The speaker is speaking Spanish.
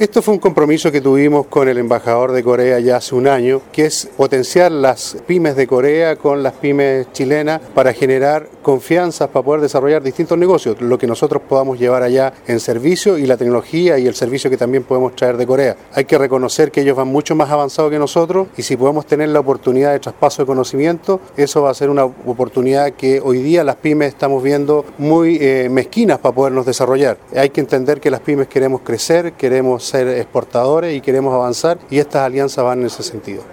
Esto fue un compromiso que tuvimos con el embajador de Corea ya hace un año, que es potenciar las pymes de Corea con las pymes chilenas para generar confianza para poder desarrollar distintos negocios, lo que nosotros podamos llevar allá en servicio y la tecnología y el servicio que también podemos traer de Corea. Hay que reconocer que ellos van mucho más avanzados que nosotros y si podemos tener la oportunidad de traspaso de conocimiento, eso va a ser una oportunidad que hoy día las pymes estamos viendo muy mezquinas para podernos desarrollar. Hay que entender que las pymes queremos crecer, queremos ser exportadores y queremos avanzar y estas alianzas van en ese sentido.